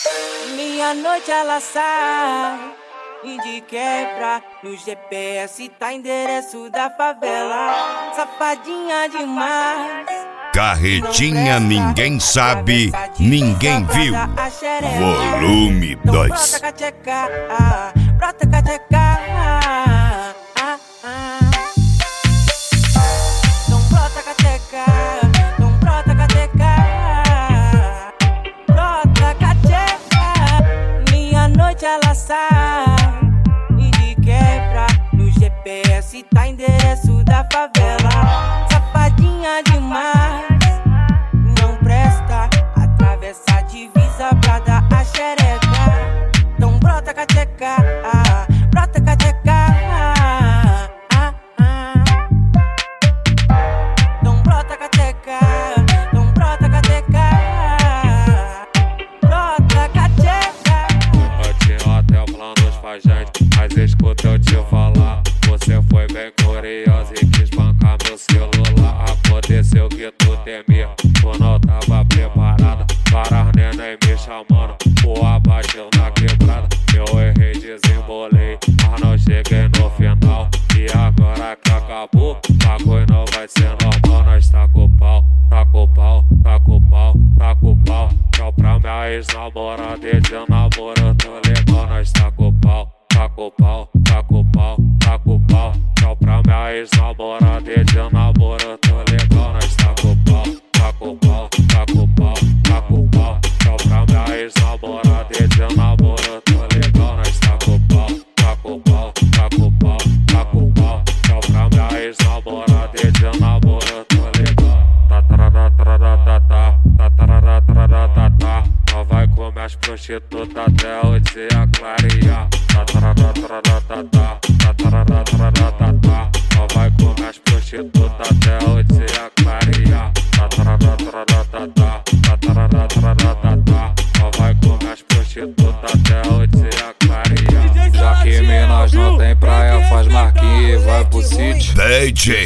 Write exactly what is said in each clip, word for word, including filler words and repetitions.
Meia-noite ela sai e de quebra no G P S tá endereço da favela. Safadinha demais. Carretinha ninguém sabe, ninguém viu. Volume dois. Brota cateca, brota cateca. Não brota cateca, não brota cateca. Brota cateca. Meia-noite ela sai e de quebra no G P S tá endereço da favela. Safadinha demais. Não presta, atravessa a divisa pra dar a xereca. Então brota cateca, brota cateca. Então brota cateca, então brota cateca. Brota cateca. Eu tinha até planos pra gente, mas escuta eu te falar. Você foi bem curiosa e quis bancar meu celular. Aconteceu que tu temia, tu não tava preparada. Para as neném me chamando, o abateu na quebrada. Eu errei, desembolei, mas não cheguei no final. E agora que acabou, bagulho não vai ser normal. Nós tá com o pau, tá com o pau, tá com o pau, tá com o pau. Tchau pra minha ex-namorada e de namoro eu tô legal. Nós tá com o pau, tá com o pau, tá com o pau, tá com o pau. Tchau pra minha ex-namorada e de namoro eu tô legal. Nós tá com o pau, tá com o pau, tá com o pau, tá com o pau. Tchau pra minha ex-namorada e de namoro eu tô legal. Nós tá com o pau, tá com o pau, tá com o pau, tá com o pau. Tchau pra minha ex-namorada e de namoro eu tô legal. Tá tarará tarará tá tá, tá tarará tarará tá tá. Nós vai comer as prostitutas até o dia clarear. Tá tarará tarará tá tá, tá tarará tarará tá tá. Nós vai comer as prostitutas até o dia clarear. Tá tarará tarará tá tá, tá tarará tarará tá tá. Nós vai comer as prostitutas até o dia clarear. Já que Minas não tem praia, faz marquinha e vai pro sítio. D J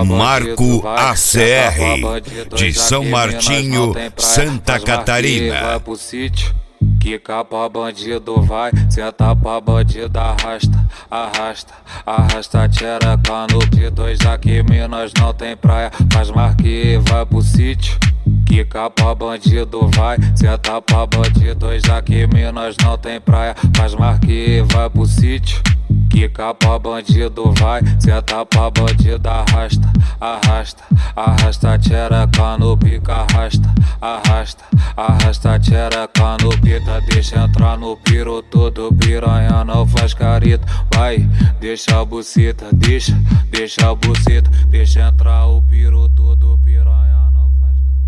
Marco A C R de São Martinho, Santa Catarina. Vai pro sítio. Quica pra bandido vai, senta pra bandido arrasta, arrasta, arrasta tchereca no P dois. Já que Minas não tem praia, faz marquinha e vai pro sítio. Quica pra bandido vai, senta pra bandido. Já que Minas não tem praia, faz marquinha e vai pro sítio. Quica pra bandido vai, senta pra bandido arrasta, arrasta, arrasta tchereca no pica, arrasta, arrasta, arrasta tchereca no pita. Deixa entrar no piro todo, piranha não faz careta. Vai, deixa a buceta, deixa, deixa a buceta. Deixa entrar o piro todo, piranha não faz careta.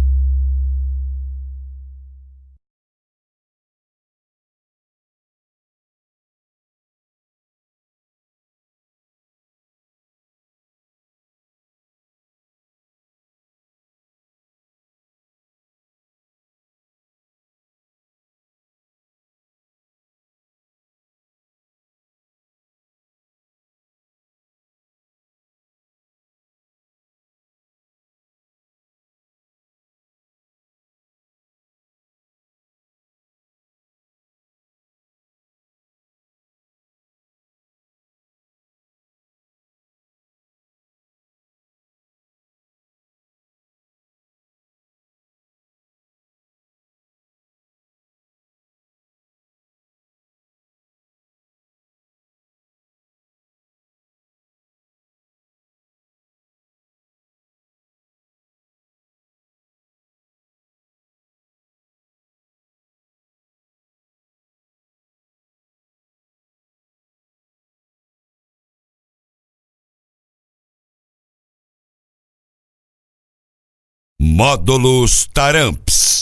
Módulos Taramps.